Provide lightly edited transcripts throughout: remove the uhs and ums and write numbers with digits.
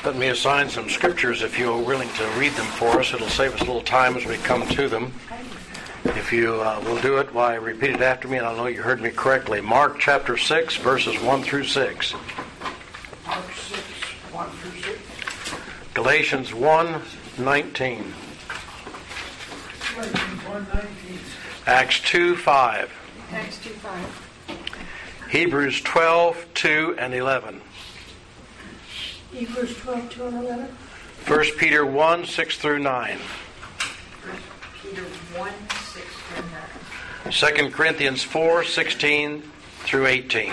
Let me assign some scriptures if you're willing to read them for us. It'll save us a little time as we come to them. If you will do it, why, repeat it after me, and I'll know you heard me correctly. Mark chapter 6, verses 1 through 6. Mark 6, 1 through 6. Galatians 1, 19. Galatians 1:19. Acts 2, 5. Acts 2, 5. Hebrews 12, 2 and 11. Hebrews 12, 2 and 11. 1 Peter 1, 6 through 9. 1 Peter 1, 6 through 9. 2 Corinthians 4, 16 through 18.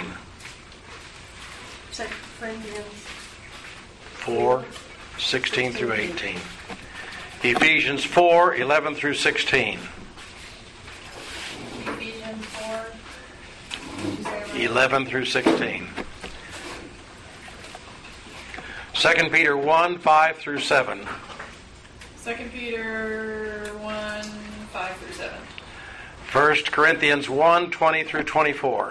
2 Corinthians 4, 16 through 18. Ephesians 4, 11 through 16. Ephesians 4, 11 through 16. 2 Peter 1, 5 through 7. 2 Peter 1, 5 through 7. 1 Corinthians 1, 20 through 24.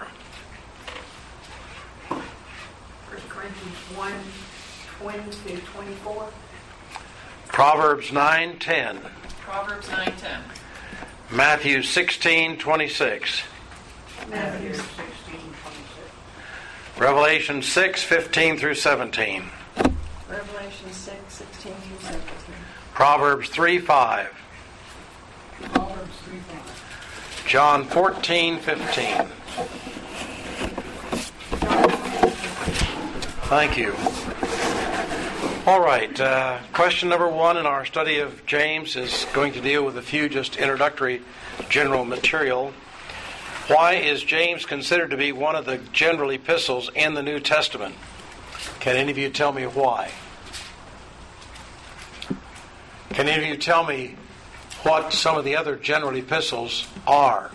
1 Corinthians 1, 20 through 24. Proverbs 9, 10. Proverbs 9, 10. Matthew 16, 26. Matthew 16, 26. Revelation 6, 15 through 17. Revelation 6, 16 through 17. Proverbs 3, 5. Proverbs 3:5. John 14, 15. Thank you. All right. Question number 1 in our study of James is going to deal with a few just introductory general material. Why is James considered to be one of the general epistles in the New Testament? Can any of you tell me why? Can any of you tell me what some of the other general epistles are?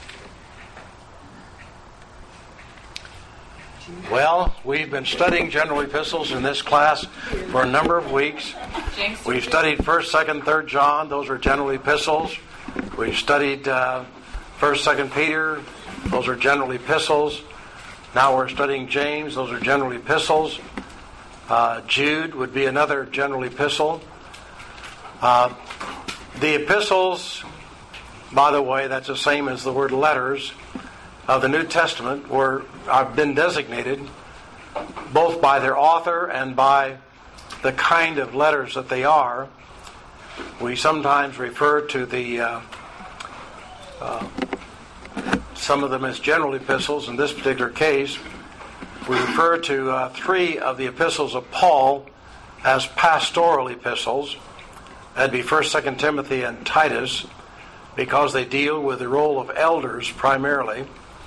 Well, we've been studying general epistles in this class for a number of weeks. We've studied 1st, 2nd, 3rd John. Those are general epistles. We've studied 1st, 2nd Peter. Those are general epistles. Now we're studying James. Those are general epistles. Jude would be another general epistle. The epistles, by the way, that's the same as the word letters of the New Testament, have been designated both by their author and by the kind of letters that they are. We sometimes refer to some of them as general epistles. In this particular case, we refer to 3 of the epistles of Paul as pastoral epistles. That'd be 1st, 2nd Timothy, and Titus, because they deal with the role of elders primarily.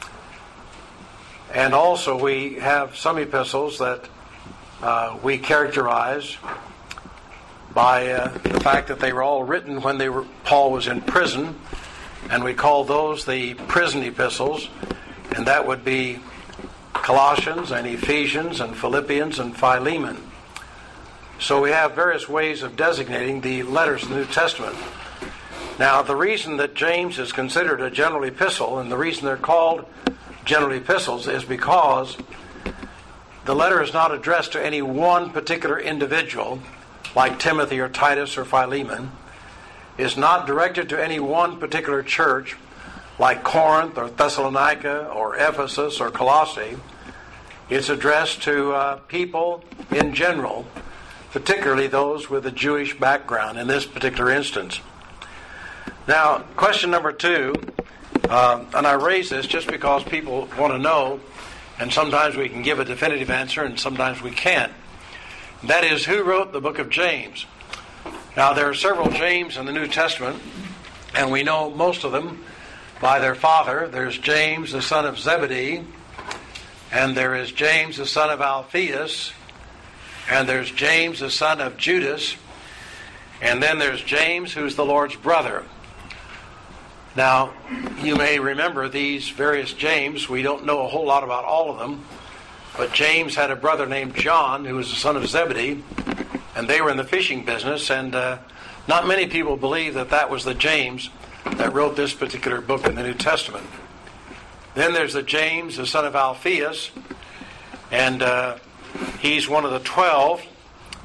And also we have some epistles that we characterize by the fact that they were all written when Paul was in prison, and we call those the prison epistles, and that would be Colossians and Ephesians and Philippians and Philemon. So we have various ways of designating the letters of the New Testament. Now, the reason that James is considered a general epistle, and the reason they're called general epistles, is because the letter is not addressed to any one particular individual, like Timothy or Titus or Philemon. It's not directed to any one particular church, like Corinth or Thessalonica or Ephesus or Colossae. It's addressed to people in general, particularly those with a Jewish background in this particular instance. Now, question number 2, and I raise this just because people want to know, and sometimes we can give a definitive answer and sometimes we can't. That is, who wrote the book of James? Now, there are several James in the New Testament, and we know most of them by their father. There's James, the son of Zebedee, and there is James, the son of Alphaeus, and there's James, the son of Judas, and then there's James, who's the Lord's brother. Now, you may remember these various James. We don't know a whole lot about all of them, but James had a brother named John, who was the son of Zebedee, and they were in the fishing business, and not many people believe that that was the James that wrote this particular book in the New Testament. Then there's the James, the son of Alphaeus, and he's one of the 12.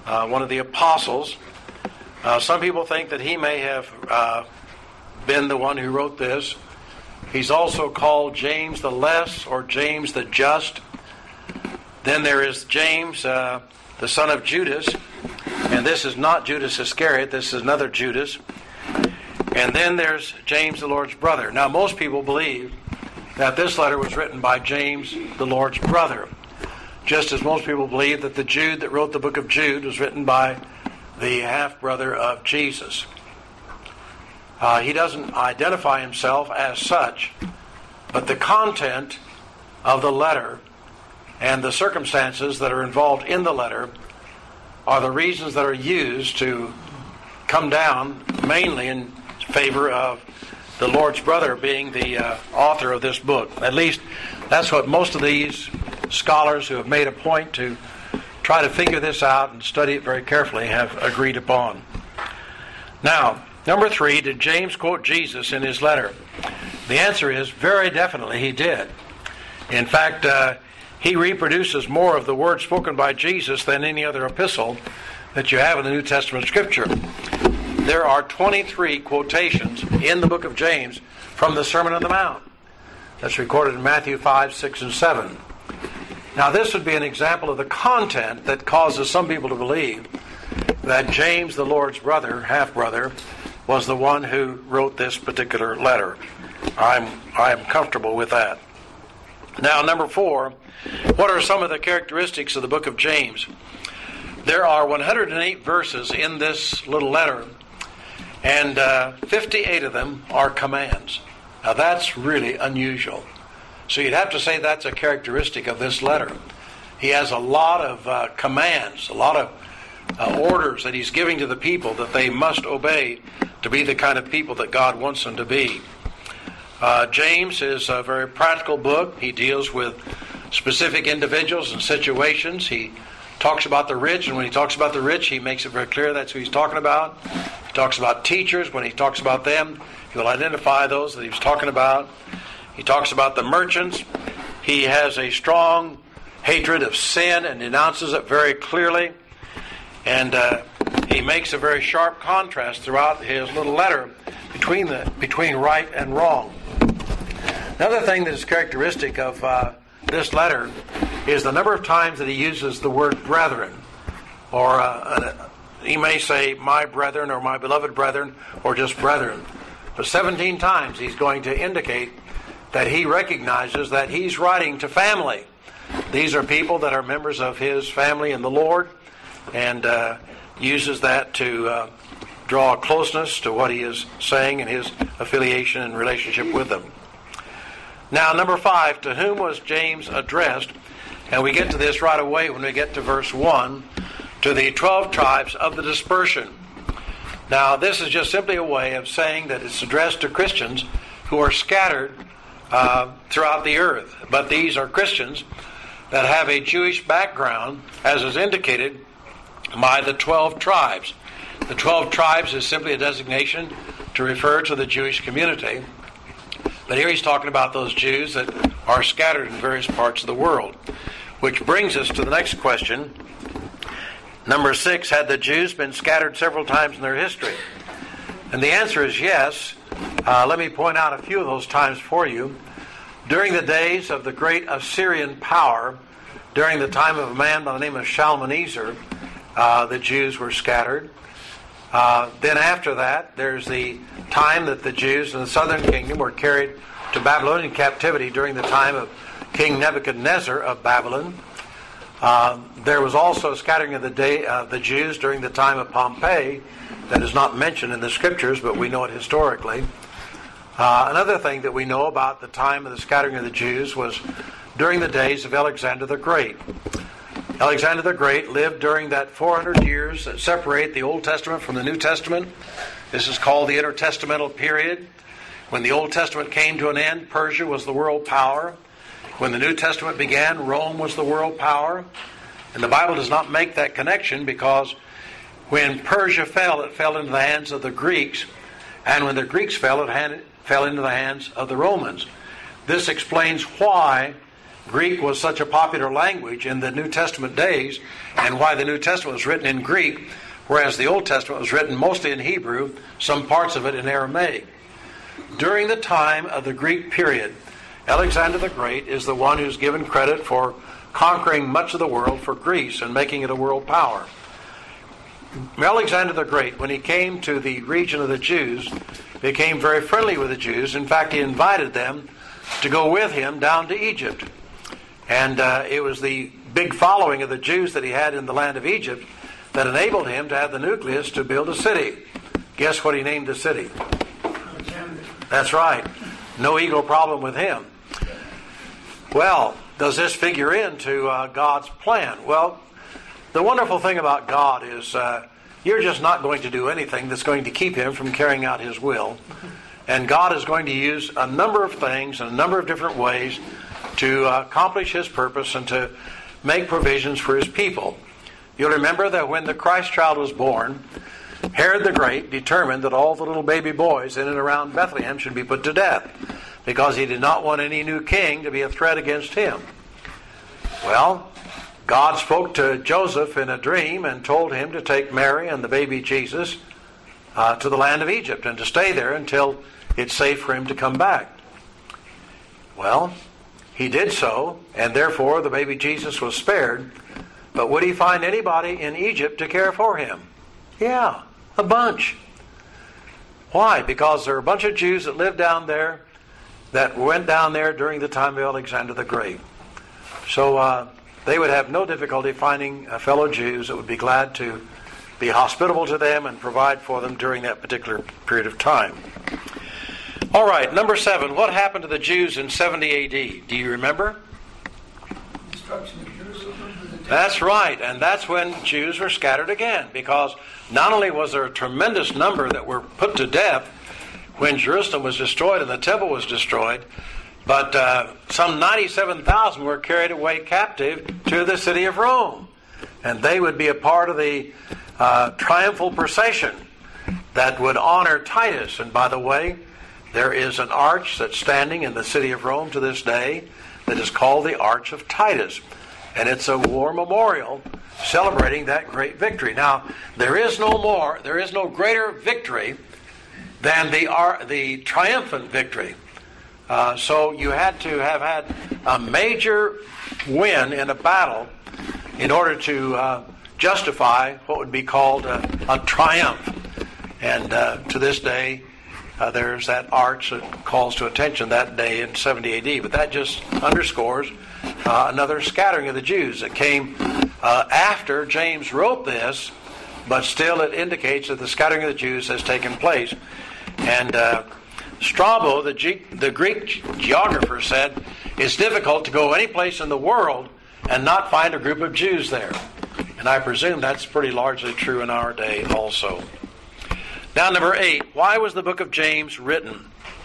one of the apostles. Some people think that he may have been the one who wrote this. He's also called James the Less or James the Just. Then there is James, the son of Judas. And this is not Judas Iscariot. This is another Judas. And then there's James, the Lord's brother. Now, most people believe that this letter was written by James, the Lord's brother. Just as most people believe that the Jude that wrote the book of Jude was written by the half-brother of Jesus. He doesn't identify himself as such, but the content of the letter and the circumstances that are involved in the letter are the reasons that are used to come down mainly in favor of the Lord's brother being the author of this book. At least that's what most of these scholars who have made a point to try to figure this out and study it very carefully have agreed upon. Now, number 3, did James quote Jesus in his letter? The answer is very definitely he did. In fact, he reproduces more of the words spoken by Jesus than any other epistle that you have in the New Testament Scripture. There are 23 quotations in the book of James from the Sermon on the Mount. That's recorded in Matthew 5, 6, and 7. Now, this would be an example of the content that causes some people to believe that James, the Lord's brother, half-brother, was the one who wrote this particular letter. I am comfortable with that. Now, number 4, what are some of the characteristics of the book of James? There are 108 verses in this little letter, and 58 of them are commands. Now, that's really unusual. So you'd have to say that's a characteristic of this letter. He has a lot of commands, a lot of orders that he's giving to the people that they must obey to be the kind of people that God wants them to be. James is a very practical book. He deals with specific individuals and situations. He talks about the rich, and when he talks about the rich, he makes it very clear that's who he's talking about. He talks about teachers. When he talks about them, he will identify those that he was talking about. He talks about the merchants. He has a strong hatred of sin and denounces it very clearly. And he makes a very sharp contrast throughout his little letter between right and wrong. Another thing that is characteristic of this letter is the number of times that he uses the word brethren. Or he may say my brethren or my beloved brethren or just brethren. But 17 times he's going to indicate that he recognizes that he's writing to family. These are people that are members of his family in the Lord, and uses that to draw a closeness to what he is saying in his affiliation and relationship with them. Now, number 5, to whom was James addressed? And we get to this right away when we get to verse 1, to the 12 tribes of the dispersion. Now, this is just simply a way of saying that it's addressed to Christians who are scattered throughout the earth. But these are Christians that have a Jewish background, as is indicated by the 12 tribes. The 12 tribes is simply a designation to refer to the Jewish community. But here he's talking about those Jews that are scattered in various parts of the world. Which brings us to the next question. Number 6, had the Jews been scattered several times in their history? And the answer is yes. Let me point out a few of those times for you. During the days of the great Assyrian power, during the time of a man by the name of Shalmaneser, the Jews were scattered. Then after that, there's the time that the Jews in the southern kingdom were carried to Babylonian captivity during the time of King Nebuchadnezzar of Babylon. There was also a scattering of the Jews during the time of Pompey that is not mentioned in the Scriptures, but we know it historically. Another thing that we know about the time of the scattering of the Jews was during the days of Alexander the Great. Alexander the Great lived during that 400 years that separate the Old Testament from the New Testament. This is called the intertestamental period. When the Old Testament came to an end, Persia was the world power. When the New Testament began, Rome was the world power. And the Bible does not make that connection because when Persia fell, it fell into the hands of the Greeks. And when the Greeks fell, it fell into the hands of the Romans. This explains why Greek was such a popular language in the New Testament days, and why the New Testament was written in Greek, whereas the Old Testament was written mostly in Hebrew, some parts of it in Aramaic. During the time of the Greek period, Alexander the Great is the one who's given credit for conquering much of the world for Greece and making it a world power. Alexander the Great, when he came to the region of the Jews, became very friendly with the Jews. In fact, he invited them to go with him down to Egypt. And it was the big following of the Jews that he had in the land of Egypt that enabled him to have the nucleus to build a city. Guess what he named the city? Alexander. That's right. No ego problem with him. Well, does this figure into God's plan? Well, the wonderful thing about God is you're just not going to do anything that's going to keep him from carrying out his will. And God is going to use a number of things in a number of different ways to accomplish his purpose and to make provisions for his people. You'll remember that when the Christ child was born, Herod the Great determined that all the little baby boys in and around Bethlehem should be put to death because he did not want any new king to be a threat against him. Well, God spoke to Joseph in a dream and told him to take Mary and the baby Jesus to the land of Egypt and to stay there until it's safe for him to come back. Well, he did so, and therefore the baby Jesus was spared. But would he find anybody in Egypt to care for him? Yeah, a bunch. Why? Because there are a bunch of Jews that lived down there that went down there during the time of Alexander the Great. So they would have no difficulty finding fellow Jews that would be glad to be hospitable to them and provide for them during that particular period of time. All right, number 7. What happened to the Jews in 70 A.D.? Do you remember? Destruction of Jerusalem. That's right, and that's when Jews were scattered again, because not only was there a tremendous number that were put to death when Jerusalem was destroyed and the temple was destroyed, but some 97,000 were carried away captive to the city of Rome. And they would be a part of the triumphal procession that would honor Titus. And by the way, there is an arch that's standing in the city of Rome to this day that is called the Arch of Titus. And it's a war memorial celebrating that great victory. Now, there is no greater victory than the triumphant victory. So you had to have had a major win in a battle in order to justify what would be called a triumph. And to this day, there's that arch that calls to attention that day in 70 A.D. But that just underscores another scattering of the Jews that came after James wrote this, but still it indicates that the scattering of the Jews has taken place. And Strabo, the Greek geographer, said it's difficult to go any place in the world and not find a group of Jews there. And I presume that's pretty largely true in our day also. Now, number 8, why was the book of James written?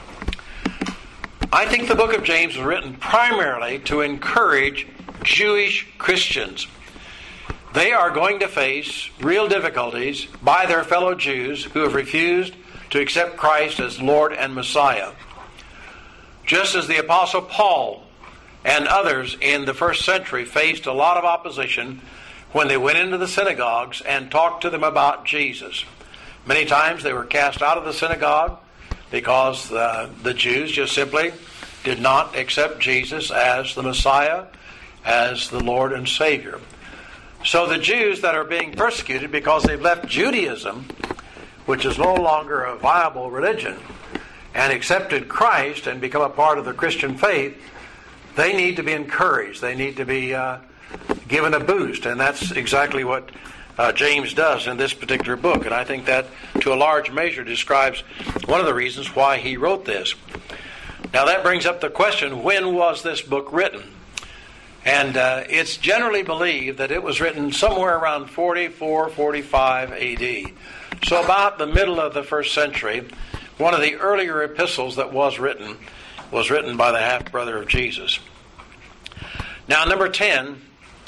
I think the book of James was written primarily to encourage Jewish Christians. They are going to face real difficulties by their fellow Jews who have refused to accept Christ as Lord and Messiah. Just as the Apostle Paul and others in the first century faced a lot of opposition when they went into the synagogues and talked to them about Jesus. Many times they were cast out of the synagogue because the Jews just simply did not accept Jesus as the Messiah, as the Lord and Savior. So the Jews that are being persecuted because they've left Judaism, which is no longer a viable religion, and accepted Christ and become a part of the Christian faith, they need to be encouraged. They need to be given a boost. And that's exactly what James does in this particular book. And I think that, to a large measure, describes one of the reasons why he wrote this. Now that brings up the question, when was this book written? And it's generally believed that it was written somewhere around 44, 45 A.D. So about the middle of the first century. One of the earlier epistles that was written by the half-brother of Jesus. Now, number 10,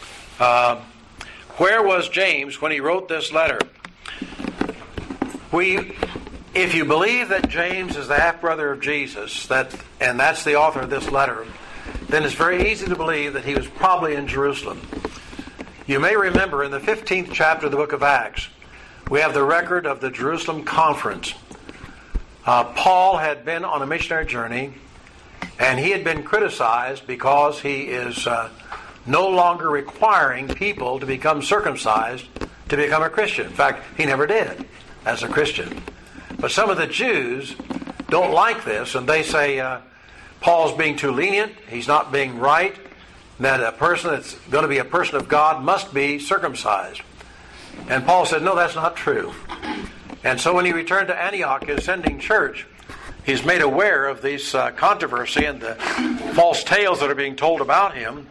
where was James when he wrote this letter? If you believe that James is the half-brother of Jesus, and that's the author of this letter, then it's very easy to believe that he was probably in Jerusalem. You may remember in the 15th chapter of the book of Acts, we have the record of the Jerusalem conference. Paul had been on a missionary journey, and he had been criticized because he is no longer requiring people to become circumcised to become a Christian. In fact, he never did as a Christian. But some of the Jews don't like this, and they say Paul's being too lenient, he's not being right, that a person that's going to be a person of God must be circumcised. And Paul said, no, that's not true. And so when he returned to Antioch, his sending church, he's made aware of this controversy and the false tales that are being told about him.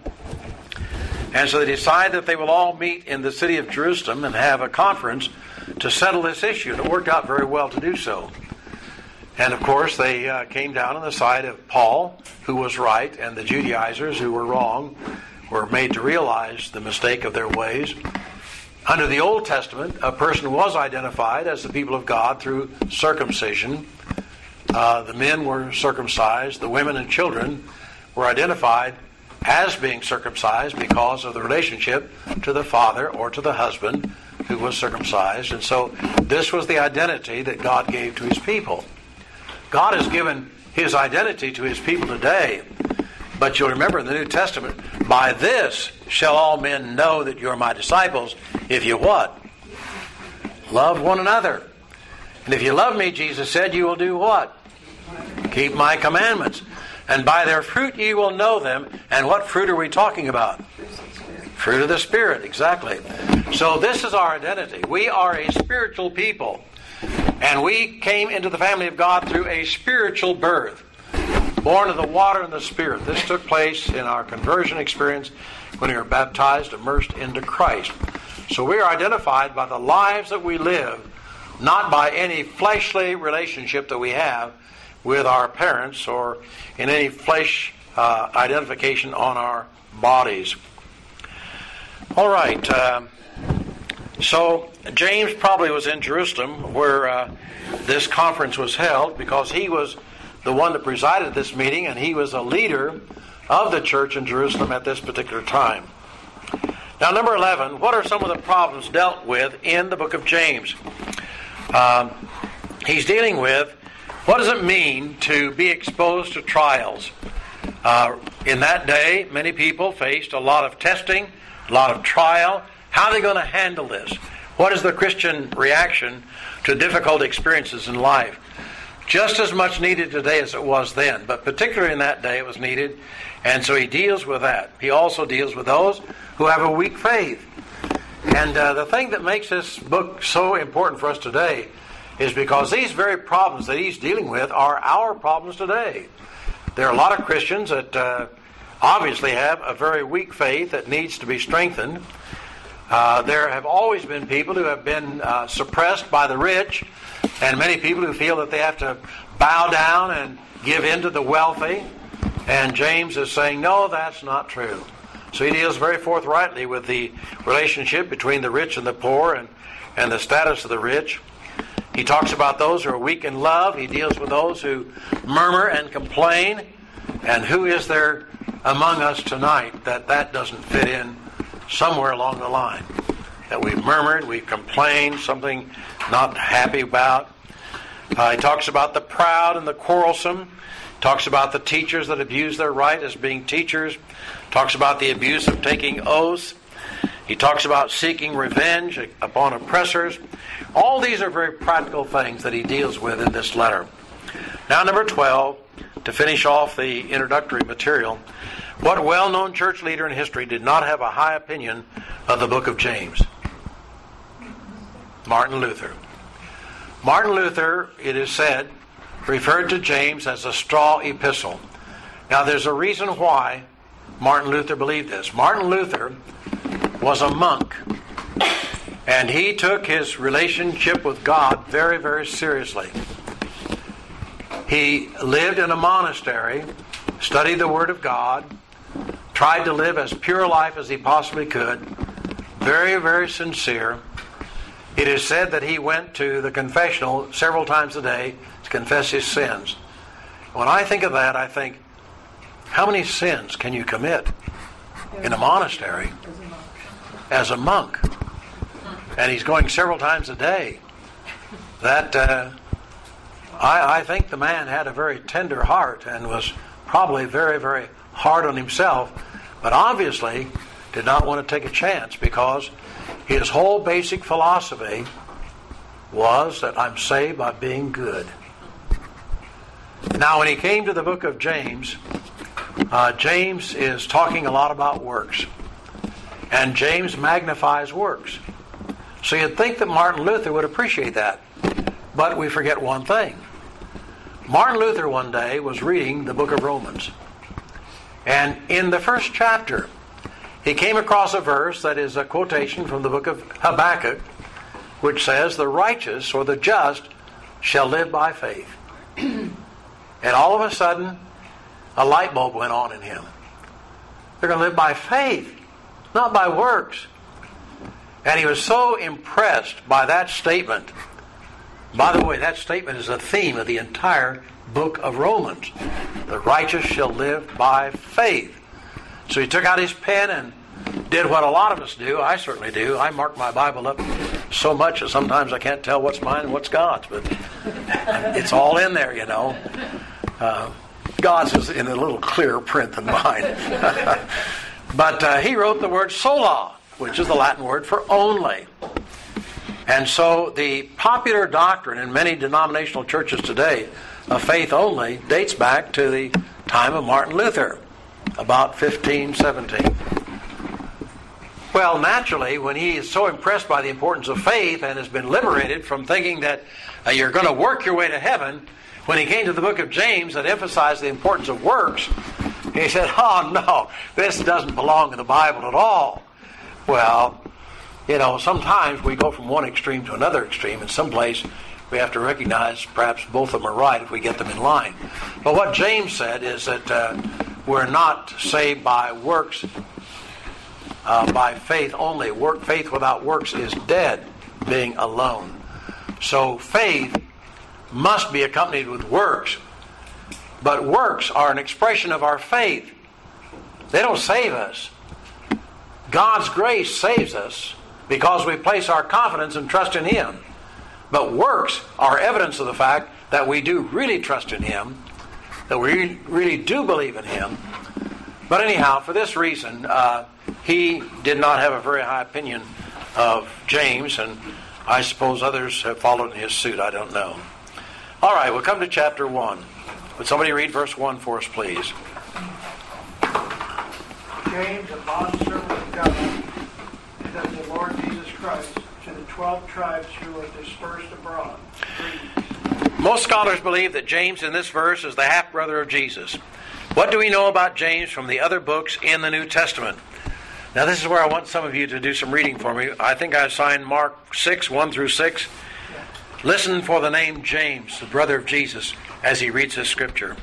And so they decide that they will all meet in the city of Jerusalem and have a conference to settle this issue. And it worked out very well to do so. And of course, they came down on the side of Paul, who was right, and the Judaizers, who were wrong, were made to realize the mistake of their ways. Under the Old Testament, a person was identified as the people of God through circumcision. The men were circumcised. The women and children were identified as being circumcised because of the relationship to the father or to the husband who was circumcised. And so this was the identity that God gave to his people. God has given his identity to his people today. But you'll remember in the New Testament, by this shall all men know that you're my disciples, if you what? Love one another. And if you love me, Jesus said, you will do what? Keep my commandments. And by their fruit ye will know them. And what fruit are we talking about? Fruit of the Spirit, exactly. So this is our identity. We are a spiritual people. And we came into the family of God through a spiritual birth. Born of the water and the Spirit. This took place in our conversion experience when we were baptized, immersed into Christ. So we are identified by the lives that we live, not by any fleshly relationship that we have with our parents or in any flesh identification on our bodies. All right. So James probably was in Jerusalem where this conference was held because he was the one that presided this meeting, and he was a leader of the church in Jerusalem at this particular time. Now, number 11, what are some of the problems dealt with in the book of James? He's dealing with what does it mean to be exposed to trials. In that day, many people faced a lot of testing, a lot of trial. How are they going to handle this? What is the Christian reaction to difficult experiences in life? Just as much needed today as it was then, but particularly in that day it was needed, and so he deals with that. He also deals with those who have a weak faith. And the thing that makes this book so important for us today is because these very problems that he's dealing with are our problems today. There are a lot of Christians that obviously have a very weak faith that needs to be strengthened. There have always been people who have been suppressed by the rich, and many people who feel that they have to bow down and give in to the wealthy. And James is saying, no, that's not true. So he deals very forthrightly with the relationship between the rich and the poor and the status of the rich. He talks about those who are weak in love. He deals with those who murmur and complain. And who is there among us tonight that doesn't fit in somewhere along the line? That we've murmured, we've complained, something not happy about. He talks about the proud and the quarrelsome. Talks about the teachers that abuse their right as being teachers. Talks about the abuse of taking oaths. He talks about seeking revenge upon oppressors. All these are very practical things that he deals with in this letter. Now, number 12, to finish off the introductory material, what well-known church leader in history did not have a high opinion of the book of James? Martin Luther. Martin Luther, it is said, referred to James as a straw epistle. Now, there's a reason why Martin Luther believed this. Martin Luther was a monk, and he took his relationship with God very, very seriously. He lived in a monastery, studied the Word of God, tried to live as pure a life as he possibly could, very, very sincere. It is said that he went to the confessional several times a day to confess his sins. When I think of that, I think, How many sins can you commit in a monastery as a monk? And he's going several times a day. That I think the man had a very tender heart and was probably very, very hard on himself, but obviously did not want to take a chance, because his whole basic philosophy was that I'm saved by being good. Now, when he came to the book of James, James is talking a lot about works. And James magnifies works. So you'd think that Martin Luther would appreciate that. But we forget one thing. Martin Luther one day was reading the book of Romans. And in the first chapter, he came across a verse that is a quotation from the book of Habakkuk, which says, the righteous or the just shall live by faith. And all of a sudden, a light bulb went on in him. They're going to live by faith, not by works. And he was so impressed by that statement. By the way, that statement is the theme of the entire book of Romans. The righteous shall live by faith. So he took out his pen and did what a lot of us do. I certainly do. I mark my Bible up so much that sometimes I can't tell what's mine and what's God's. But it's all in there, you know. God's is in a little clearer print than mine. But he wrote the word sola, which is the Latin word for only. And so the popular doctrine in many denominational churches today of faith only dates back to the time of Martin Luther, about 1517. Well, naturally, when he is so impressed by the importance of faith and has been liberated from thinking that you're going to work your way to heaven, when he came to the book of James that emphasized the importance of works, he said, oh no, this doesn't belong in the Bible at all. Well, you know, sometimes we go from one extreme to another extreme, and someplace we have to recognize perhaps both of them are right if we get them in line. But what James said is that we're not saved by works, by faith only. Faith without works is dead, being alone. So faith must be accompanied with works. But works are an expression of our faith. They don't save us. God's grace saves us because we place our confidence and trust in Him. But works are evidence of the fact that we do really trust in Him, that we really do believe in Him. But anyhow, for this reason, he did not have a very high opinion of James, and I suppose others have followed in his suit. I don't know. All right, we'll come to chapter 1. Would somebody read verse 1 for us, please? James, a bondservant of God, and of the Lord Jesus Christ, to the 12 tribes who are dispersed abroad. Greetings. Most scholars believe that James in this verse is the half-brother of Jesus. What do we know about James from the other books in the New Testament? Now this is where I want some of you to do some reading for me. I think I assigned Mark 6, 1 through 6. Listen for the name James, the brother of Jesus, as he reads this scripture.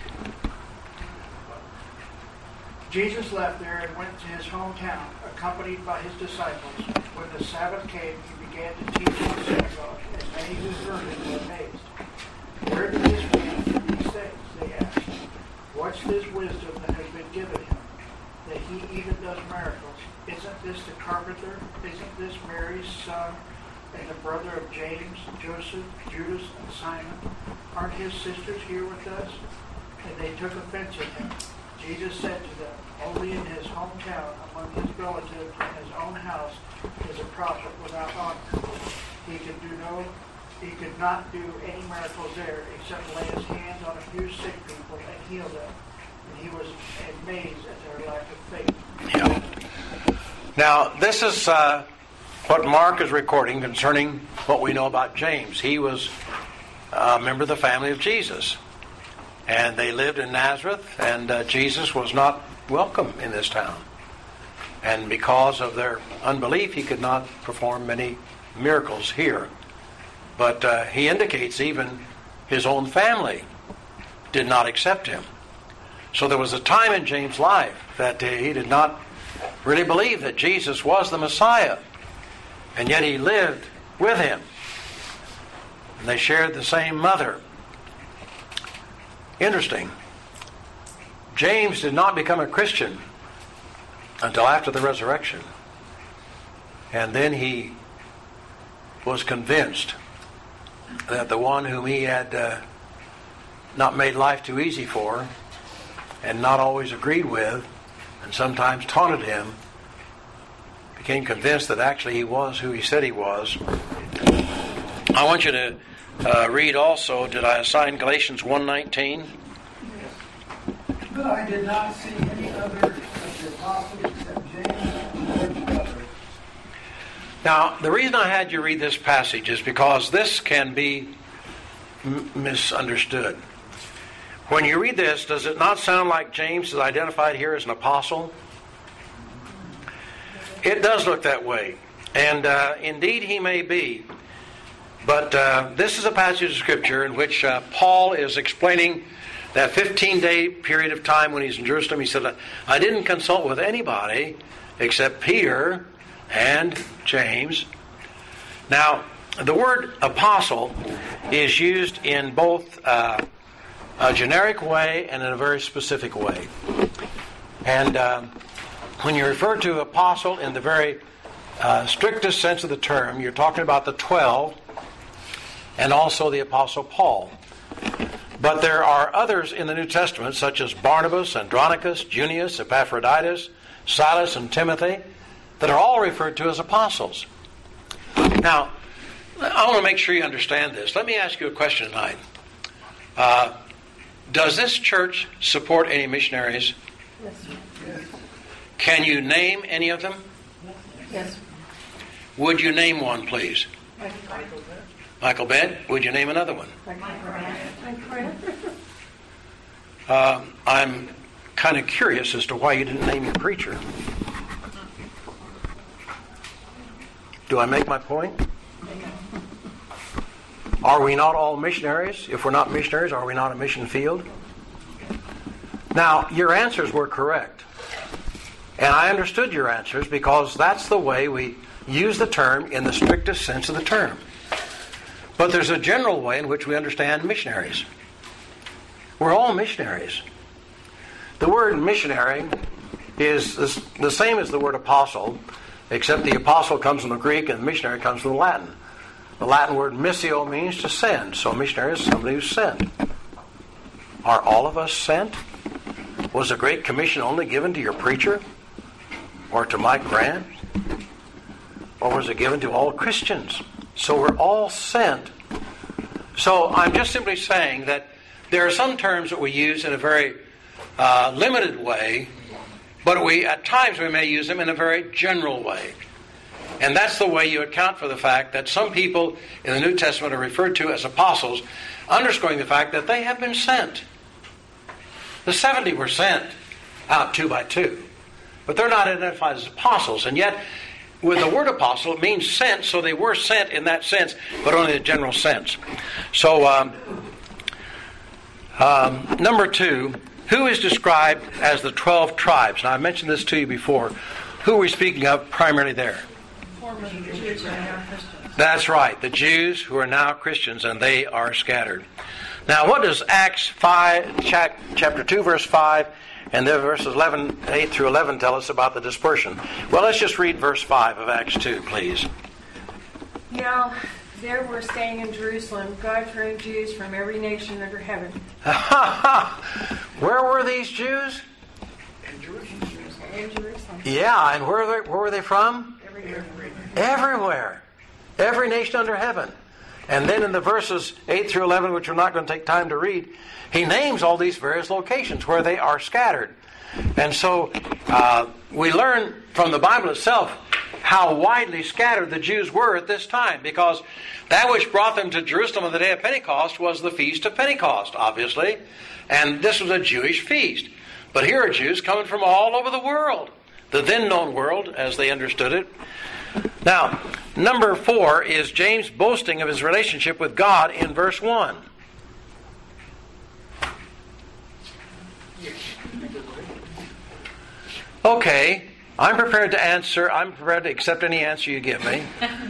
Jesus left there and went to his hometown, accompanied by his disciples. When the Sabbath came, he began to teach in the synagogue, and many who heard him were amazed. Where did this man get these things? They asked. What's this wisdom that has been given him, that he even does miracles? Isn't this the carpenter? Isn't this Mary's son, and the brother of James, Joseph, Judas, and Simon? Aren't his sisters here with us? And they took offense at him. Jesus said to them, only in his hometown, among his relatives, in his own house, is a prophet without honor. He could not do any miracles there except lay his hands on a few sick people and heal them. And he was amazed at their lack of faith. Yeah. Now, this is what Mark is recording concerning what we know about James. He was a member of the family of Jesus. And they lived in Nazareth, and Jesus was not welcome in this town. And because of their unbelief, he could not perform many miracles here. But he indicates even his own family did not accept him. So there was a time in James' life that he did not really believe that Jesus was the Messiah. And yet he lived with him. And they shared the same mother. Interesting. James did not become a Christian until after the resurrection. And then he was convinced that the one whom he had not made life too easy for, and not always agreed with, and sometimes taunted him, became convinced that actually he was who he said he was. I want you to read also, did I assign Galatians 1:19? But I did not see any other of the apostles except James and others. Now, the reason I had you read this passage is because this can be misunderstood. When you read this, does it not sound like James is identified here as an apostle? It does look that way. And indeed he may be. But this is a passage of Scripture in which Paul is explaining that 15-day period of time when he's in Jerusalem. He said, I didn't consult with anybody except Peter and James. Now, the word apostle is used in both a generic way and in a very specific way. And when you refer to apostle in the very strictest sense of the term, you're talking about the 12 and also the Apostle Paul. But there are others in the New Testament, such as Barnabas, Andronicus, Junius, Epaphroditus, Silas, and Timothy, that are all referred to as apostles. Now, I want to make sure you understand this. Let me ask you a question tonight. Does this church support any missionaries? Yes. Can you name any of them? Yes. Would you name one, please? Michael Bent. Would you name another one? I'm kind of curious as to why you didn't name your preacher. Do I make my point? Are we not all missionaries? If we're not missionaries, are we not a mission field? Now, your answers were correct. And I understood your answers because that's the way we use the term in the strictest sense of the term. But there's a general way in which we understand missionaries. We're all missionaries. The word missionary is the same as the word apostle, except the apostle comes from the Greek and the missionary comes from the Latin. The Latin word missio means to send, so a missionary is somebody who's sent. Are all of us sent? Was the Great Commission only given to your preacher? Or to Mike Grant? Or was it given to all Christians? So we're all sent. So I'm just simply saying that there are some terms that we use in a very limited way, but at times we may use them in a very general way. And that's the way you account for the fact that some people in the New Testament are referred to as apostles, underscoring the fact that they have been sent. The 70 were sent out 2 by 2, but they're not identified as apostles. And yet, with the word apostle, it means sent, so they were sent in that sense, but only in a general sense. So, number 2, who is described as the 12 tribes? Now, I mentioned this to you before. Who are we speaking of primarily there? That's right, the Jews who are now Christians, and they are scattered. Now, what does Acts 5, chapter 2, verse 5, and then verses 8 through 11 tell us about the dispersion? Well, let's just read verse 5 of Acts 2, please. Now, there were staying in Jerusalem God-fearing Jews from every nation under heaven. Where were these Jews? In Jerusalem. Yeah, and where were they from? Everywhere. Every nation under heaven. And then in the verses 8 through 11, which we're not going to take time to read, he names all these various locations where they are scattered. And so we learn from the Bible itself how widely scattered the Jews were at this time, because that which brought them to Jerusalem on the day of Pentecost was the Feast of Pentecost, obviously. And this was a Jewish feast. But here are Jews coming from all over the world, the then known world as they understood it. Now, number 4 is James boasting of his relationship with God in verse 1. Okay, I'm prepared to answer. I'm prepared to accept any answer you give me.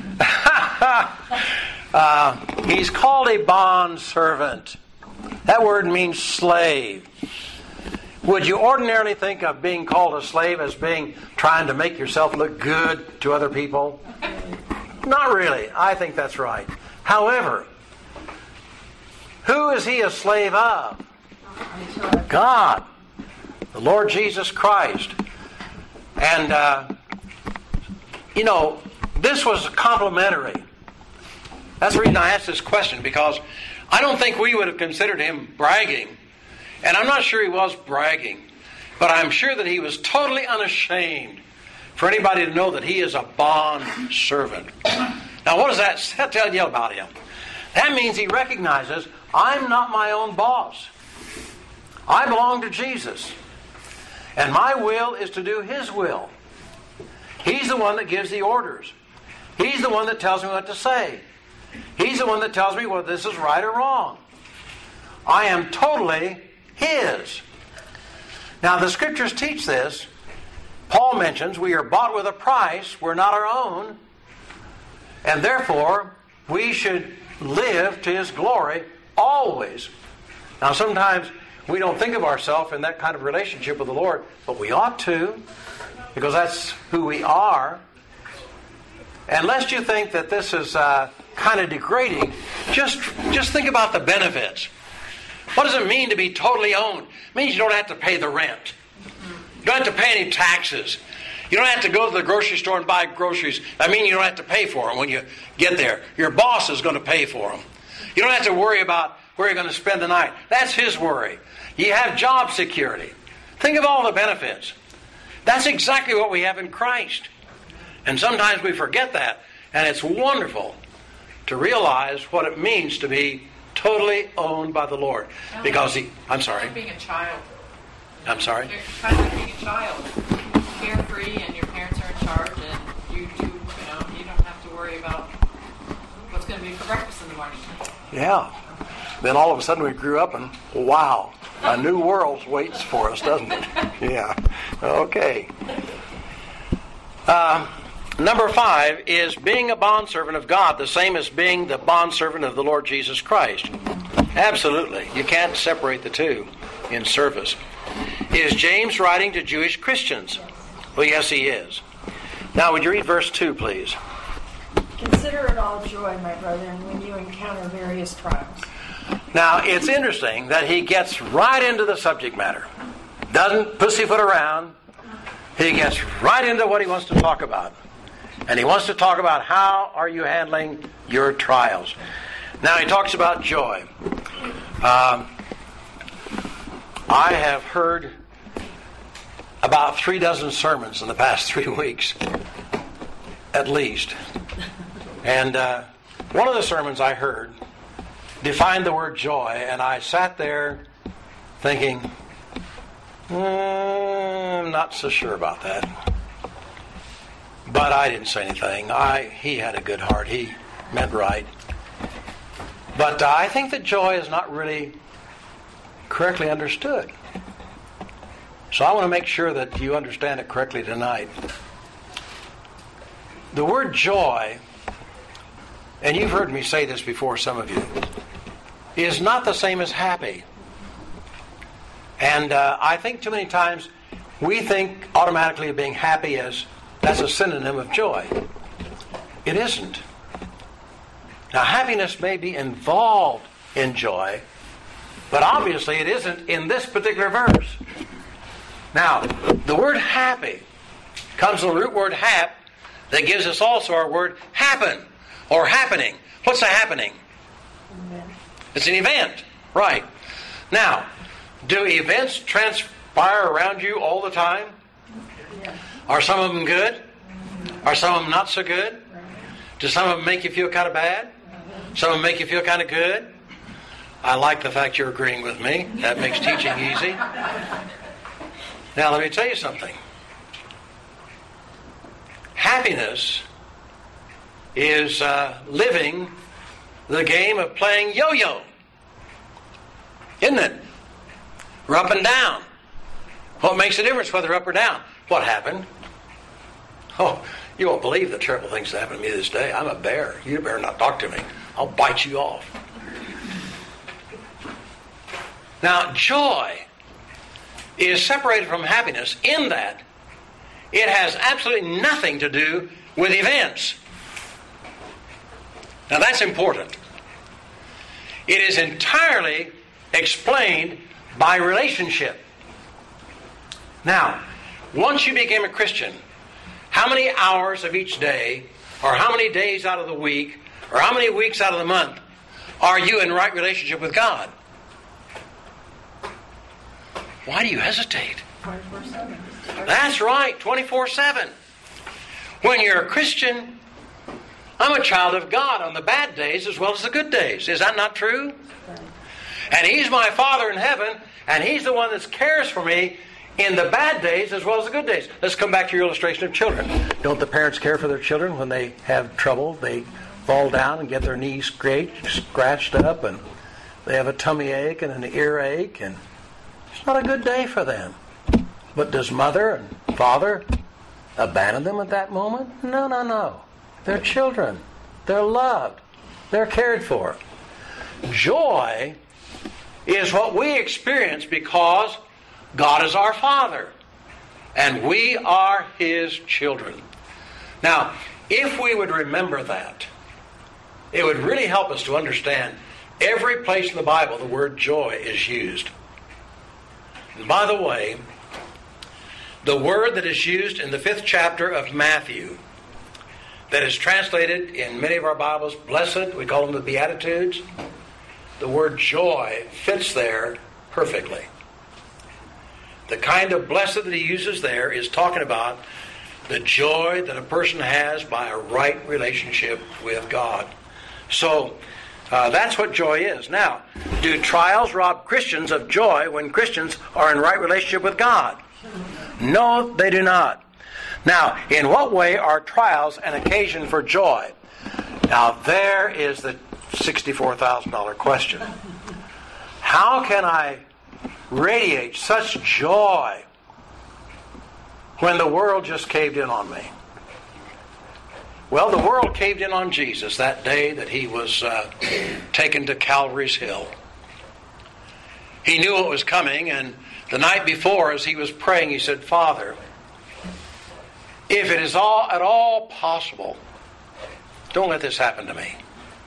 He's called a bond servant. That word means slave. Would you ordinarily think of being called a slave as being trying to make yourself look good to other people? Not really. I think that's right. However, who is he a slave of? God, the Lord Jesus Christ. And, this was complimentary. That's the reason I asked this question, because I don't think we would have considered him bragging. And I'm not sure he was bragging, but I'm sure that he was totally unashamed for anybody to know that he is a bond servant. Now, what does that tell you about him? That means he recognizes, I'm not my own boss. I belong to Jesus. And my will is to do his will. He's the one that gives the orders. He's the one that tells me what to say. He's the one that tells me whether this is right or wrong. I am totally his. Now, the Scriptures teach this. Paul mentions we are bought with a price. We're not our own. And therefore, we should live to his glory always. Now, sometimes we don't think of ourselves in that kind of relationship with the Lord, but we ought to, because that's who we are. And lest you think that this is kind of degrading, just think about the benefits. What does it mean to be totally owned? It means you don't have to pay the rent. You don't have to pay any taxes. You don't have to go to the grocery store and buy groceries. I mean, you don't have to pay for them when you get there. Your boss is going to pay for them. You don't have to worry about where you're going to spend the night. That's his worry. You have job security. Think of all the benefits. That's exactly what we have in Christ. And sometimes we forget that. And it's wonderful to realize what it means to be totally owned by the Lord. Because I'm sorry. Like being a child. I'm sorry? You're kind of like being a child. Carefree, and your parents are in charge, and you don't have to worry about what's going to be for breakfast in the morning. Yeah. Then all of a sudden we grew up and, wow, a new world waits for us, doesn't it? Yeah. Okay. Number 5 is being a bondservant of God, the same as being the bondservant of the Lord Jesus Christ. Absolutely. You can't separate the two in service. Is James writing to Jewish Christians? Well, yes, he is. Now, would you read verse 2, please? Consider it all joy, my brethren, when you encounter various trials. Now, it's interesting that he gets right into the subject matter. Doesn't pussyfoot around. He gets right into what he wants to talk about. And he wants to talk about how are you handling your trials. Now, he talks about joy. I have heard about 36 sermons in the past 3 weeks, at least. And one of the sermons I heard defined the word joy, and I sat there thinking, I'm not so sure about that. But I didn't say anything. He had a good heart. He meant right. But I think that joy is not really correctly understood. So I want to make sure that you understand it correctly tonight. The word joy, and you've heard me say this before, some of you, is not the same as happy. And I think too many times we think automatically of being happy as that's a synonym of joy. It isn't. Now, happiness may be involved in joy, but obviously it isn't in this particular verse. Now, the word happy comes from the root word hap that gives us also our word happen or happening. What's a happening? It's an event. Right. Now, do events transpire around you all the time? Are some of them good? Are some of them not so good? Do some of them make you feel kind of bad? Some of them make you feel kind of good? I like the fact you're agreeing with me. That makes teaching easy. Now, let me tell you something. Happiness is living the game of playing yo-yo. Isn't it? We're up and down. What makes a difference whether up or down? What happened? Oh, you won't believe the terrible things that happened to me this day. I'm a bear. You better not talk to me. I'll bite you off. Now, joy is separated from happiness in that it has absolutely nothing to do with events. Now that's important. It is entirely explained by relationship. Now, once you became a Christian, how many hours of each day, or how many days out of the week, or how many weeks out of the month are you in right relationship with God? Why do you hesitate? 24/7. That's right, 24/7. When you're a Christian, I'm a child of God on the bad days as well as the good days. Is that not true? And He's my Father in heaven, and He's the one that cares for me in the bad days as well as the good days. Let's come back to your illustration of children. Don't the parents care for their children when they have trouble? They fall down and get their knees scratched up, and they have a tummy ache and an earache, and it's not a good day for them. But does mother and father abandon them at that moment? No, no, no. They're children. They're loved. They're cared for. Joy is what we experience because God is our Father, and we are His children. Now, if we would remember that, it would really help us to understand every place in the Bible the word joy is used. And by the way, the word that is used in the 5th chapter of Matthew, that is translated in many of our Bibles, blessed, we call them the Beatitudes, the word joy fits there perfectly. The kind of blessed that he uses there is talking about the joy that a person has by a right relationship with God. So, that's what joy is. Now, do trials rob Christians of joy when Christians are in right relationship with God? No, they do not. Now, in what way are trials an occasion for joy? Now, there is the $64,000 question. How can I radiate such joy when the world just caved in on me? Well, the world caved in on Jesus that day that He was taken to Calvary's Hill. He knew what was coming, and the night before, as He was praying, He said, Father, if it is at all possible, don't let this happen to me.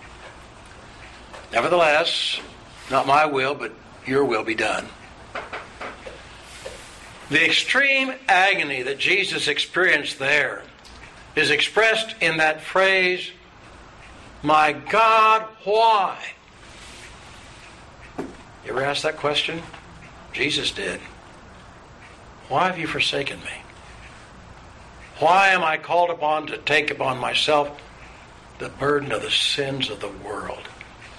Nevertheless, not my will, but your will be done. The extreme agony that Jesus experienced there is expressed in that phrase, my God, why? You ever asked that question? Jesus did. Why have you forsaken me? Why am I called upon to take upon myself the burden of the sins of the world?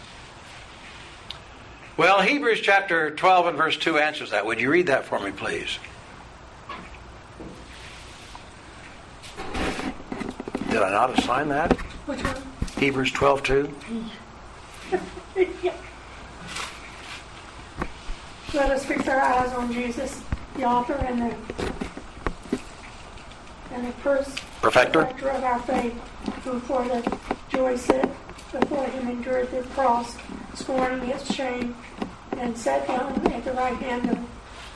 Well, Hebrews chapter 12 and verse 2 answers that. Would you read that for me, please? Did I not assign that? Which one? Hebrews 12:2. Let us fix our eyes on Jesus, the author and the perfecter of our faith, who for the joy set before Him endured the cross, scorning its shame, and sat down at the right hand of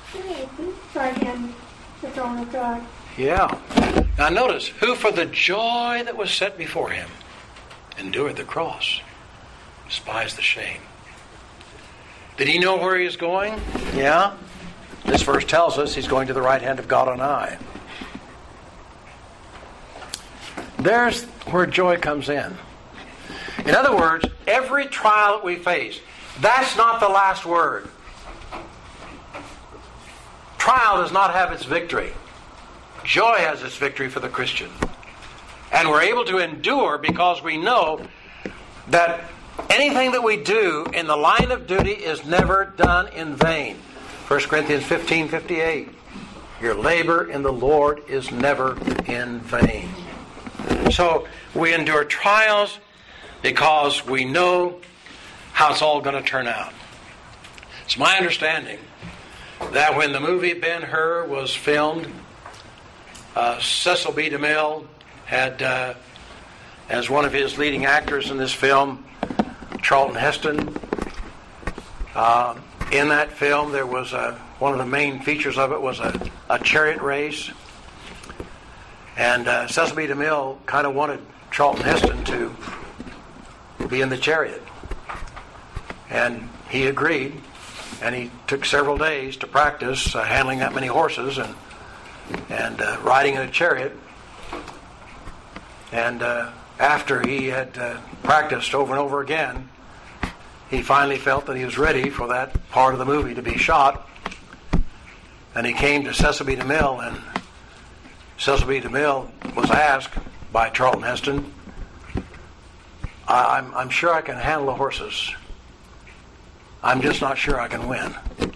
the throne of God. Yeah. Now notice, who for the joy that was set before Him endured the cross, despised the shame. Did He know where He was going? Yeah. This verse tells us He's going to the right hand of God on high. There's where joy comes in. In other words, every trial that we face, that's not the last word. Trial does not have its victory. Joy has its victory for the Christian. And we're able to endure because we know that anything that we do in the line of duty is never done in vain. 1 Corinthians 15:58. Your labor in the Lord is never in vain. So we endure trials because we know how it's all going to turn out. It's my understanding that when the movie Ben-Hur was filmed, Cecil B. DeMille had, as one of his leading actors in this film, Charlton Heston. In that film, there was a one of the main features of it was a chariot race. And Cecil B. DeMille kind of wanted Charlton Heston to be in the chariot. And he agreed, and he took several days to practice handling that many horses and riding in a chariot. And after he had practiced over and over again, he finally felt that he was ready for that part of the movie to be shot. And he came to Cecil B. DeMille, and Cecil B. DeMille was asked by Charlton Heston, I'm sure I can handle the horses. I'm just not sure I can win.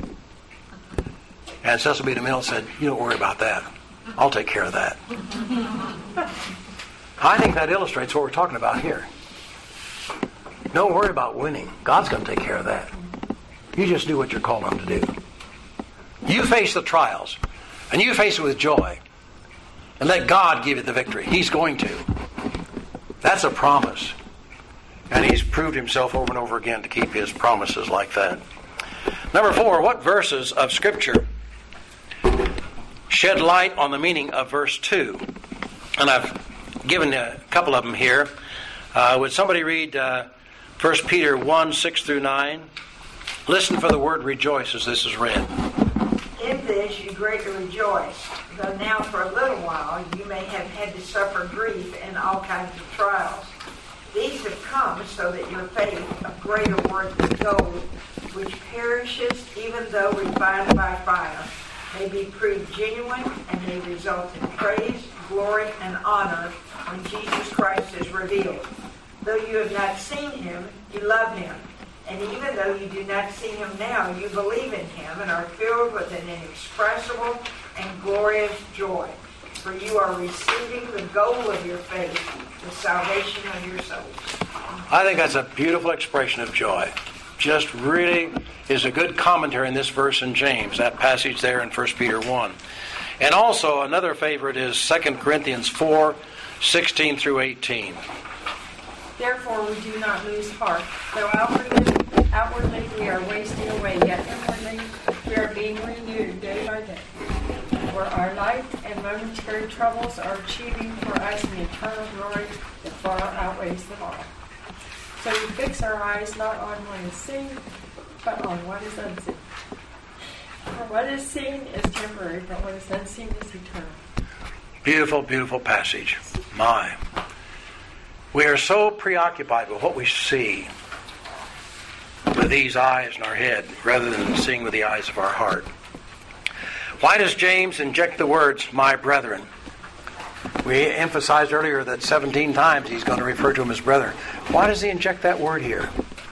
And Cecil B. DeMille said, you don't worry about that. I'll take care of that. I think that illustrates what we're talking about here. Don't worry about winning. God's going to take care of that. You just do what you're called on to do. You face the trials, and you face it with joy, and let God give you the victory. He's going to. That's a promise. And He's proved Himself over and over again to keep His promises like that. Number 4, what verses of Scripture shed light on the meaning of verse 2? And I've given a couple of them here. Would somebody read 1 Peter 1, 6 through 9? Listen for the word rejoice as this is read. In this you greatly rejoice, though now for a little while you may have had to suffer grief in all kinds of trials. These have come so that your faith, of greater worth than gold, which perishes even though refined by fire, may be proved genuine and may result in praise, glory, and honor when Jesus Christ is revealed. Though you have not seen Him, you love Him. And even though you do not see Him now, you believe in Him and are filled with an inexpressible and glorious joy. For you are receiving the goal of your faith, the salvation of your souls. I think that's a beautiful expression of joy. Just really is a good commentary in this verse in James, that passage there in 1 Peter 1. And also another favorite is 2 Corinthians 4, 16 through 18. Therefore we do not lose heart. Though outwardly we are wasting away, yet inwardly we are being renewed day by day. For our light and momentary troubles are achieving for us an eternal glory that far outweighs them all. So we fix our eyes not on what is seen, but on what is unseen. For what is seen is temporary, but what is unseen is eternal. Beautiful, beautiful passage. My. We are so preoccupied with what we see with these eyes in our head rather than seeing with the eyes of our heart. Why does James inject the words, my brethren? We emphasized earlier that 17 times he's going to refer to them as brethren. Why does he inject that word here?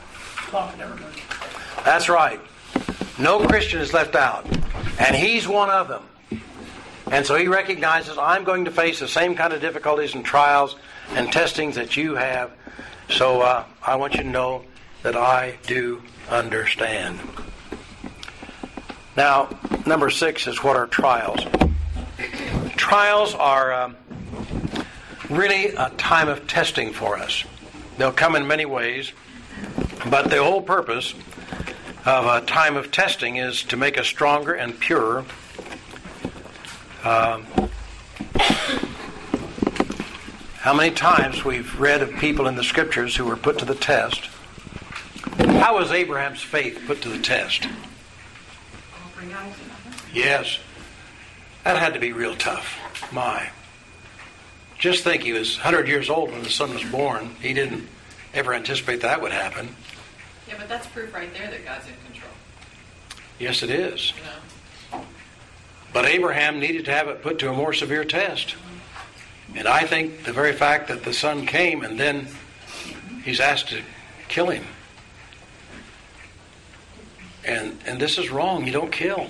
That's right. No Christian is left out. And he's one of them. And so he recognizes, I'm going to face the same kind of difficulties and trials and testings that you have. So I want you to know that I do understand. Now, number 6 is what are trials? Trials are really a time of testing for us. They'll come in many ways, but the whole purpose of a time of testing is to make us stronger and purer. How many times we've read of people in the Scriptures who were put to the test. How was Abraham's faith put to the test? Yes. That had to be real tough. My. Just think, he was 100 years old when the son was born. He didn't ever anticipate that would happen. Yeah, but that's proof right there that God's in control. Yes, it is. You know? But Abraham needed to have it put to a more severe test. And I think the very fact that the son came and then he's asked to kill him. And this is wrong. You don't kill.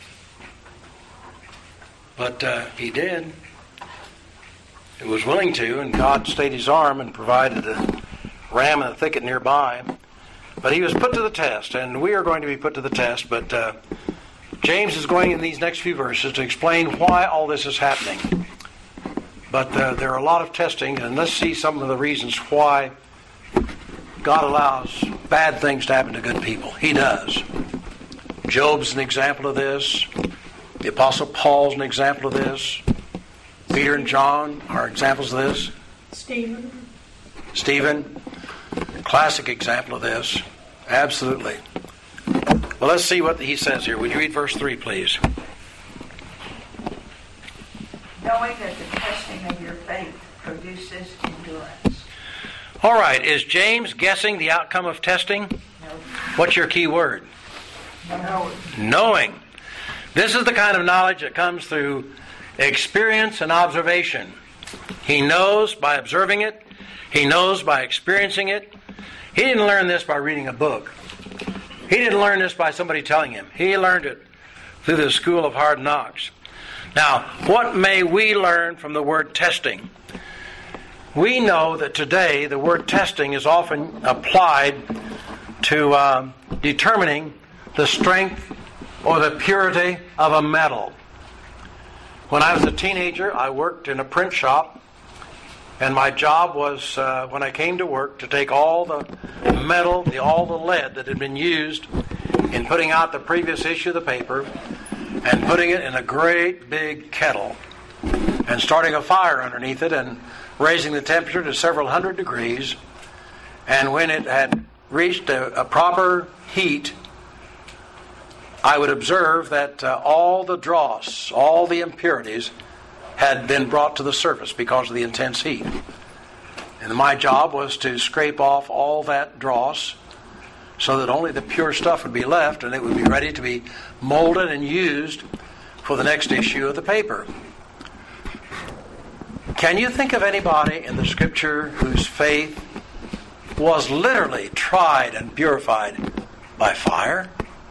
But he did. He was willing to, and God stayed his arm and provided a ram in a thicket nearby. But he was put to the test, and we are going to be put to the test. But James is going in these next few verses to explain why all this is happening. But there are a lot of testing, and let's see some of the reasons why God allows bad things to happen to good people. He does. Job's an example of this. The Apostle Paul's an example of this. Peter and John are examples of this. Stephen, classic example of this. Absolutely. Well, let's see what he says here. Would you read verse 3, please? Knowing that the testing of your faith produces endurance. All right. Is James guessing the outcome of testing? No. What's your key word? No. Knowing. This is the kind of knowledge that comes through experience and observation. He knows by observing it. He knows by experiencing it. He didn't learn this by reading a book. He didn't learn this by somebody telling him. He learned it through the school of hard knocks. Now, what may we learn from the word testing? We know that today the word testing is often applied to determining the strength or the purity of a metal. When I was a teenager, I worked in a print shop, and my job was, when I came to work, to take all the metal, all the lead that had been used in putting out the previous issue of the paper and putting it in a great big kettle and starting a fire underneath it and raising the temperature to several hundred degrees. And when it had reached a proper heat, I would observe that all the dross, all the impurities had been brought to the surface because of the intense heat. And my job was to scrape off all that dross so that only the pure stuff would be left and it would be ready to be molded and used for the next issue of the paper. Can you think of anybody in the Scripture whose faith was literally tried and purified by fire?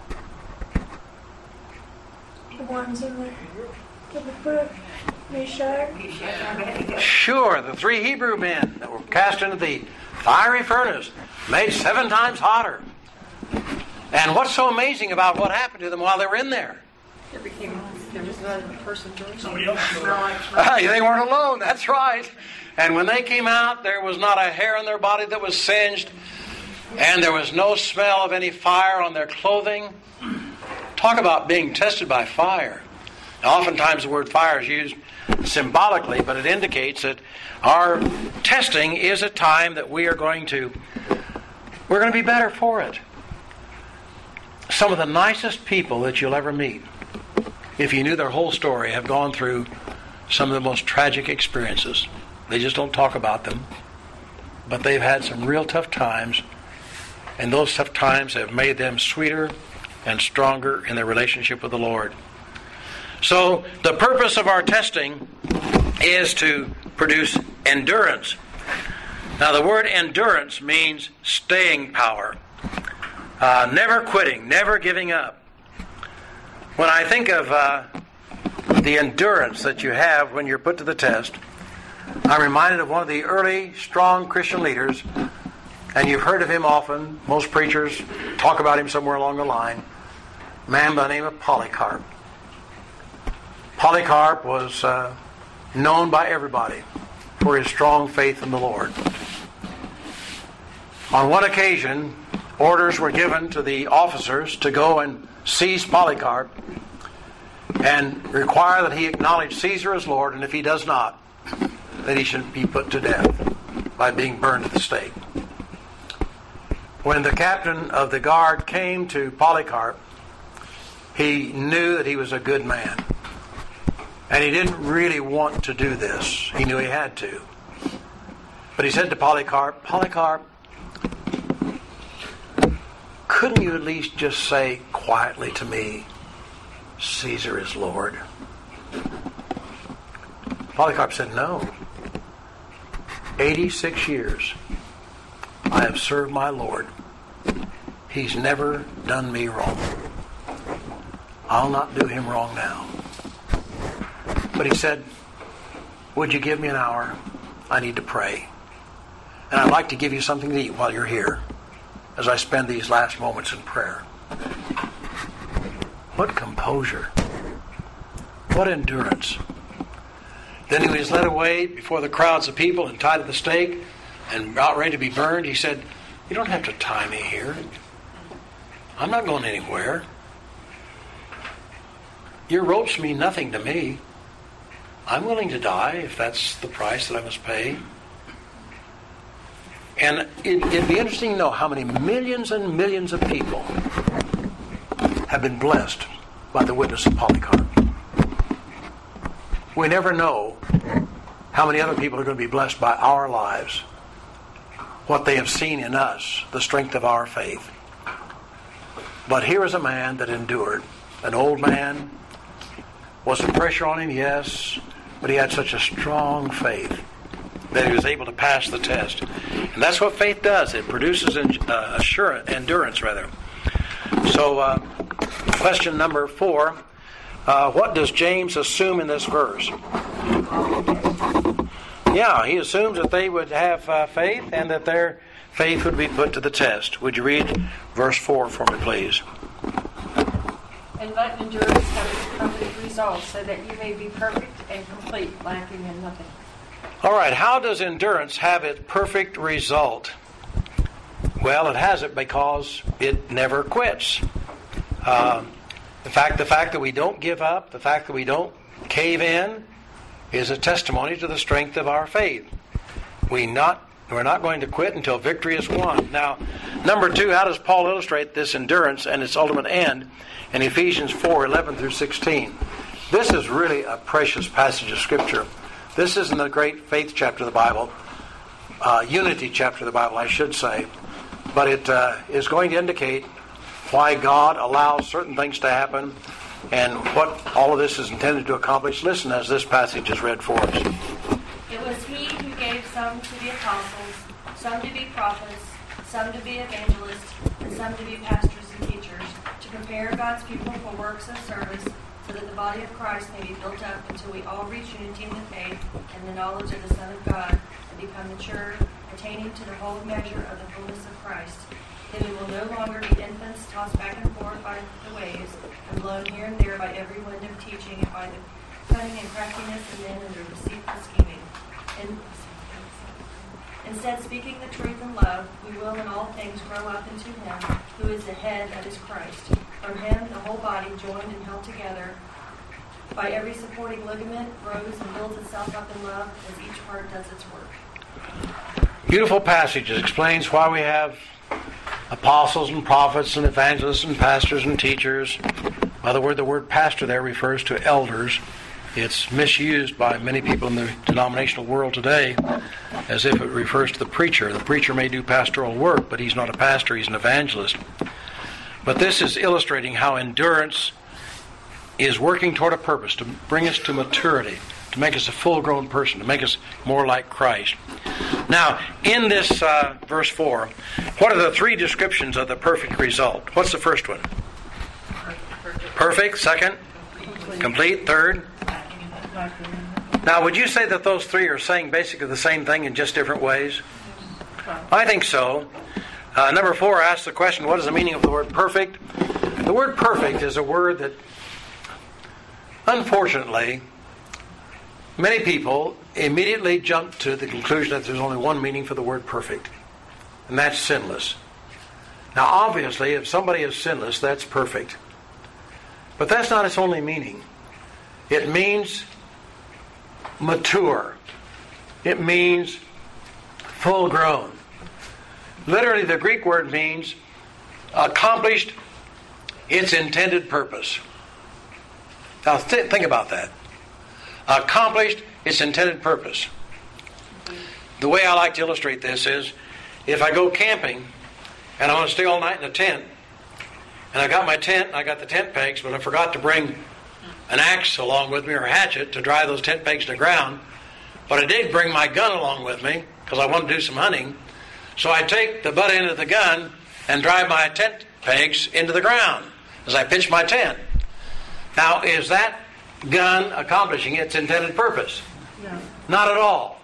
The ones in the book, Meshach. Sure, the 3 Hebrew men that were cast into the fiery furnace, made 7 times hotter. And what's so amazing about what happened to them while they were in there? There was another person doing Somebody else They weren't alone, that's right. And when they came out, there was not a hair on their body that was singed, and there was no smell of any fire on their clothing. Talk about being tested by fire. Now, oftentimes the word fire is used symbolically, but it indicates that our testing is a time that we're going to be better for it. Some of the nicest people that you'll ever meet, if you knew their whole story, have gone through some of the most tragic experiences. They just don't talk about them, but they've had some real tough times, and those tough times have made them sweeter and stronger in their relationship with the Lord. So the purpose of our testing is to produce endurance. Now the word endurance means staying power. Never quitting, never giving up. When I think of the endurance that you have when you're put to the test, I'm reminded of one of the early strong Christian leaders, and you've heard of him often. Most preachers talk about him somewhere along the line. A man by the name of Polycarp. Polycarp was known by everybody for his strong faith in the Lord. On one occasion, orders were given to the officers to go and seize Polycarp and require that he acknowledge Caesar as Lord, and if he does not, that he should be put to death by being burned at the stake. When the captain of the guard came to Polycarp, he knew that he was a good man. And he didn't really want to do this. He knew he had to. But he said to Polycarp, Polycarp, couldn't you at least just say quietly to me, Caesar is Lord? Polycarp said, no. 86 years I have served my Lord. He's never done me wrong. I'll not do him wrong now. But he said, would you give me an hour? I need to pray. And I'd like to give you something to eat while you're here as I spend these last moments in prayer. What composure. What endurance. Then he was led away before the crowds of people and tied to the stake and about ready to be burned. He said, you don't have to tie me here. I'm not going anywhere. your ropes mean nothing to me. I'm willing to die if that's the price that I must pay. And it'd be interesting to know how many millions and millions of people have been blessed by the witness of Polycarp. We never know how many other people are going to be blessed by our lives, what they have seen in us, the strength of our faith. But here is a man that endured. An old man. Was some pressure on him? Yes. But he had such a strong faith that he was able to pass the test. And that's what faith does. It produces endurance. So, question number 4. What does James assume in this verse? Yeah, he assumes that they would have faith and that their faith would be put to the test. Would you read verse 4 for me, please? And let endurance have its perfect result, so that you may be perfect and complete, lacking in nothing. All right, how does endurance have its perfect result? Well, it has it because it never quits. The fact that we don't give up, the fact that we don't cave in, is a testimony to the strength of our faith. We're not going to quit until victory is won. Now, number 2, how does Paul illustrate this endurance and its ultimate end in Ephesians 4:11 through 16? This is really a precious passage of Scripture. This isn't the great faith chapter of the Bible, unity chapter of the Bible, I should say, but it is going to indicate why God allows certain things to happen and what all of this is intended to accomplish. Listen as this passage is read for us. It was He who gave some to be apostles, some to be prophets, some to be evangelists, and some to be pastors and teachers, to prepare God's people for works of service, so that the body of Christ may be built up until we all reach unity in the faith and the knowledge of the Son of God, and become mature, attaining to the whole measure of the fullness of Christ. Then we will no longer be infants tossed back and forth by the waves, and blown here and there by every wind of teaching, and by the cunning and craftiness of men and their deceitful scheming. Instead, speaking the truth in love, we will in all things grow up into Him, who is the head, that is Christ. From Him, the whole body, joined and held together by every supporting ligament, grows and builds itself up in love as each part does its work. Beautiful passage. It explains why we have apostles and prophets and evangelists and pastors and teachers. By the word pastor there refers to elders. It's misused by many people in the denominational world today as if it refers to the preacher. The preacher may do pastoral work, but he's not a pastor, he's an evangelist. But this is illustrating how endurance is working toward a purpose, to bring us to maturity, to make us a full-grown person, to make us more like Christ. Now, in this verse 4, what are the 3 descriptions of the perfect result? What's the first one? Perfect. Second? Complete. Third? Now, would you say that those 3 are saying basically the same thing in just different ways? I think so. Number 4 asks the question, what is the meaning of the word perfect? The word perfect is a word that, unfortunately, many people immediately jump to the conclusion that there's only one meaning for the word perfect, and that's sinless. Now, obviously, if somebody is sinless, that's perfect. But that's not its only meaning. It means mature. It means full grown. Literally, the Greek word means accomplished its intended purpose. Now, think about that. Accomplished its intended purpose. The way I like to illustrate this is, if I go camping and I want to stay all night in a tent, and I got my tent and I got the tent pegs, but I forgot to bring an axe along with me or a hatchet to drive those tent pegs to the ground, but I did bring my gun along with me because I wanted to do some hunting. So I take the butt end of the gun and drive my tent pegs into the ground as I pitch my tent. Now, is that gun accomplishing its intended purpose? No. Not at all.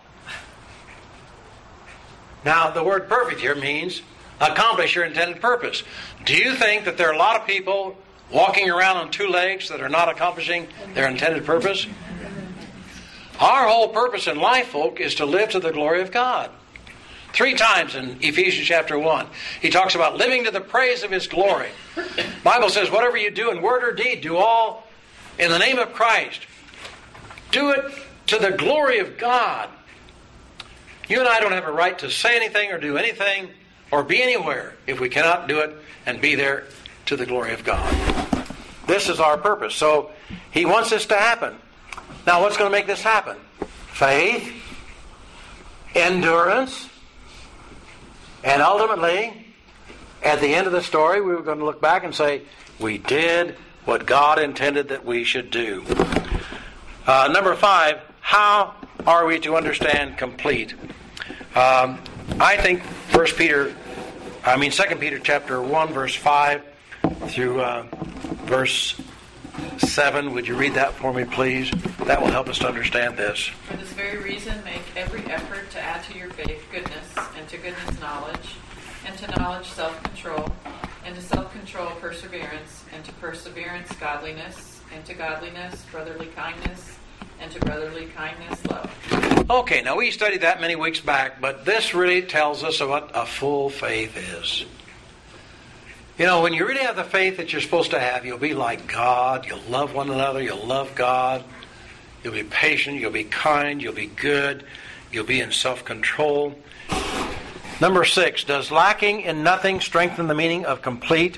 Now, the word perfect here means accomplish your intended purpose. Do you think that there are a lot of people walking around on 2 legs that are not accomplishing their intended purpose? Our whole purpose in life, folk, is to live to the glory of God. 3 times in Ephesians chapter 1, he talks about living to the praise of His glory. The Bible says, whatever you do in word or deed, do all in the name of Christ. Do it to the glory of God. You and I don't have a right to say anything or do anything or be anywhere if we cannot do it and be there to the glory of God. This is our purpose. So He wants this to happen. Now, what's going to make this happen? Faith, endurance, and ultimately, at the end of the story, we were going to look back and say, we did what God intended that we should do. Number 5, how are we to understand complete? I think 2 Peter chapter 1, verse 5 through verse 7. Would you read that for me, please? That will help us to understand this. For this very reason, make every effort to add to your faith goodness, and to goodness knowledge, and to knowledge self-control, and to self-control perseverance, and to perseverance godliness, and to godliness brotherly kindness, and to brotherly kindness love. Okay, now we studied that many weeks back, but this really tells us what a full faith is. You know, when you really have the faith that you're supposed to have, you'll be like God, you'll love one another, you'll love God, you'll be patient, you'll be kind, you'll be good, you'll be in self-control. Number 6, does lacking in nothing strengthen the meaning of complete?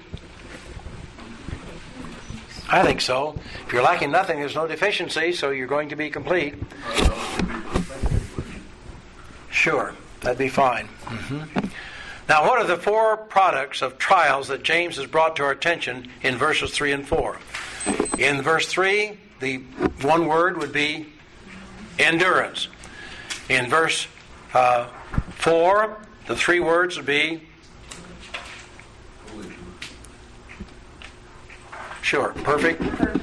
I think so. If you're lacking nothing, there's no deficiency, so you're going to be complete. Sure, that'd be fine. Now, what are the 4 products of trials that James has brought to our attention in verses 3 and 4? In verse 3, the one word would be endurance. In verse 4, the 3 words would be sure, perfect.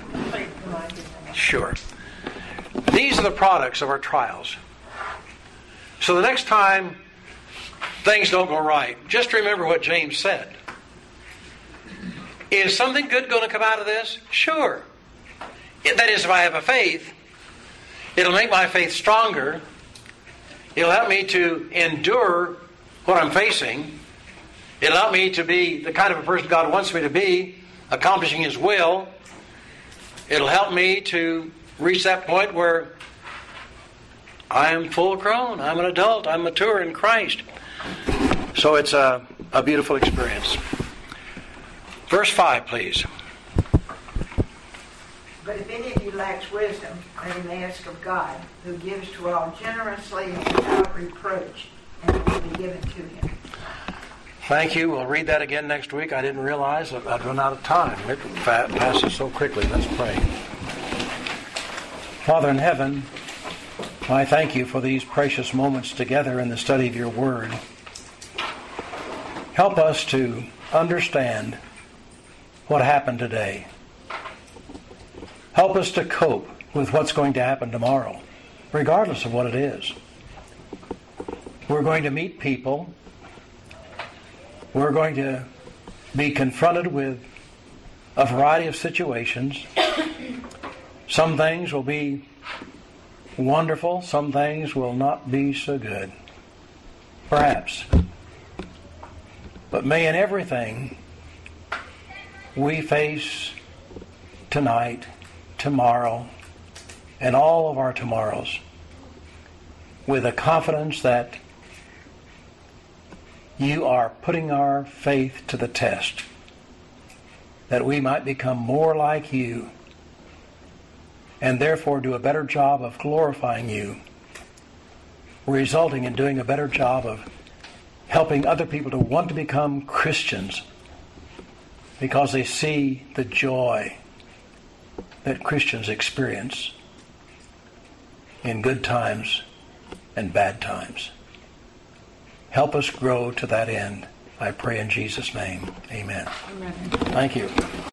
Sure. These are the products of our trials. So the next time things don't go right, just remember what James said. Is something good going to come out of this? Sure. That is, if I have a faith, it'll make my faith stronger. It'll help me to endure what I'm facing. It'll help me to be the kind of a person God wants me to be, accomplishing His will. It'll help me to reach that point where I am full grown, I'm an adult, I'm mature in Christ. So it's a beautiful experience. Verse 5, please. But if any of you lacks wisdom, let him ask of God, who gives to all generously and without reproach, and it will be given to him. Thank you. We'll read that again next week. I didn't realize that I'd run out of time. It passes so quickly. Let's pray. Father in heaven, I thank you for these precious moments together in the study of your word. Help us to understand what happened today. Help us to cope with what's going to happen tomorrow, regardless of what it is. We're going to meet people. We're going to be confronted with a variety of situations. Some things will be wonderful. Some things will not be so good. Perhaps. But may in everything we face tonight, tomorrow, and all of our tomorrows with a confidence that you are putting our faith to the test, that we might become more like you and therefore do a better job of glorifying you, resulting in doing a better job of helping other people to want to become Christians because they see the joy that Christians experience in good times and bad times. Help us grow to that end. I pray in Jesus' name. Amen. Amen. Thank you.